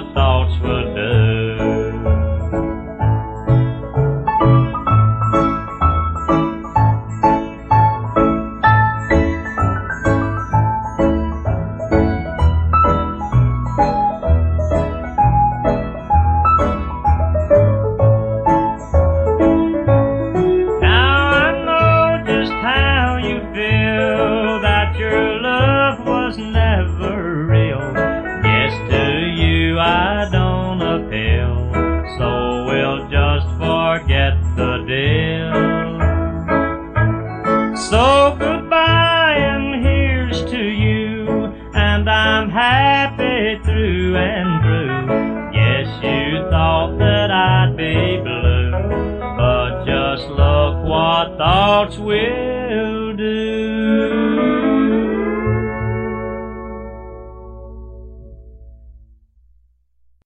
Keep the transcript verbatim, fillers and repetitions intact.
your thoughts would do. Never real. Yes, to you I don't appeal, so we'll just forget the deal. So goodbye and here's to you, and I'm happy through and